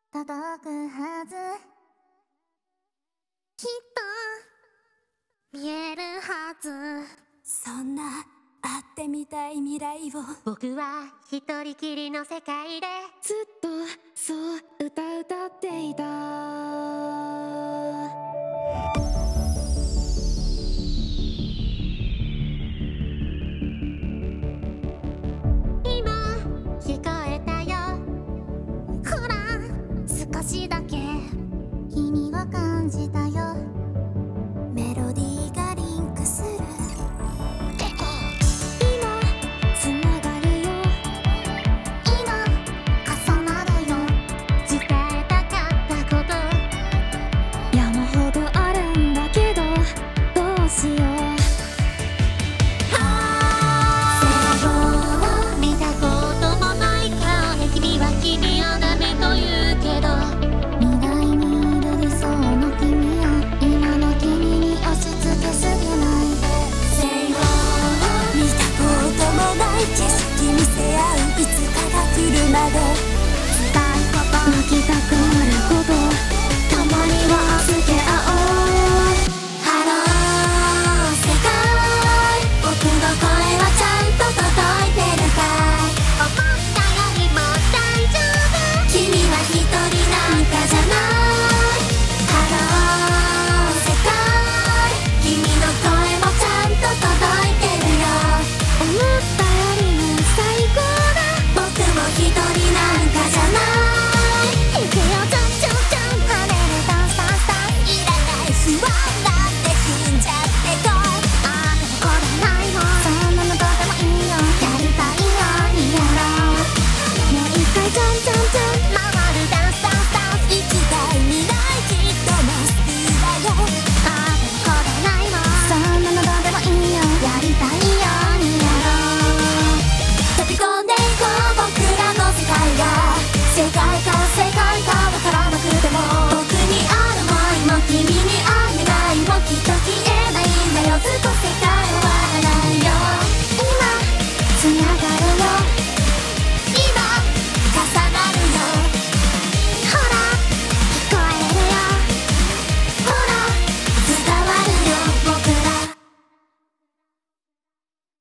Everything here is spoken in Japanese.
届くはず、きっと見えるはず。 そんな会ってみたい未来を僕は一人きりの世界でずっとそう歌っていた。 今聞こえたよ、ほら少しだけ君を感じたよ。